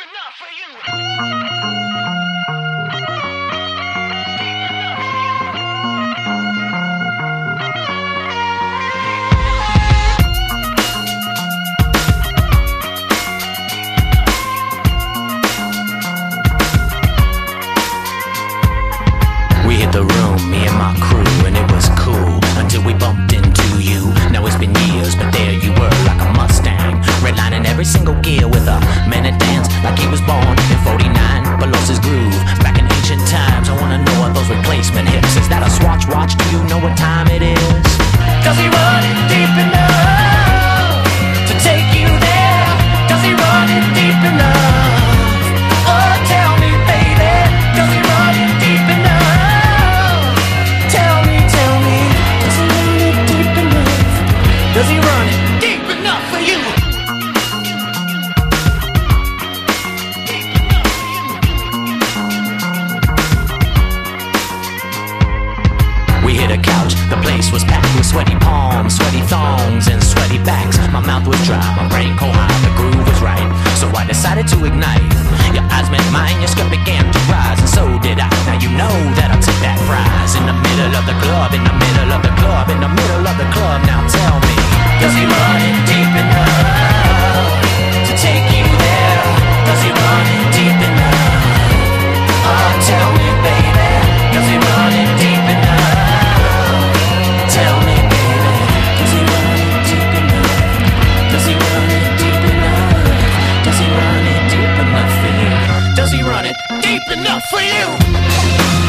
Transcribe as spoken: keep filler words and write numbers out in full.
enough for you. We hit the room, me and my crew, and it was cool until we bumped into you. Now it's been years, but there you were, like a Mustang, redlining every single gear with a man that danced like he was born in forty-nine, but lost his groove back in ancient times. I wanna know what those replacement hips. Is that a Swatch watch? Do you know what time it is? Does he run it deep enough to take you there? Does he run it deep enough? Oh, tell me, baby, does he run it deep enough? Does he run it deep enough for you? We hit a couch, the place was packed with sweaty palms, sweaty thongs, and sweaty backs. My mouth was dry, my brain cold high, the groove was right, so I decided to ignite. Your eyes met mine, your skirt began to rise, and so did I. Now you know that I took that prize. In the middle of the club, in the middle of the club, in the middle of the club. Now tell me, does he run it deep enough to take you there? Does he run it deep enough? Oh, tell me, baby, does he run it deep enough? Tell me, baby, does he run it deep enough? Does he run it deep enough? Does he run it deep enough for you? Does he run it deep enough for you?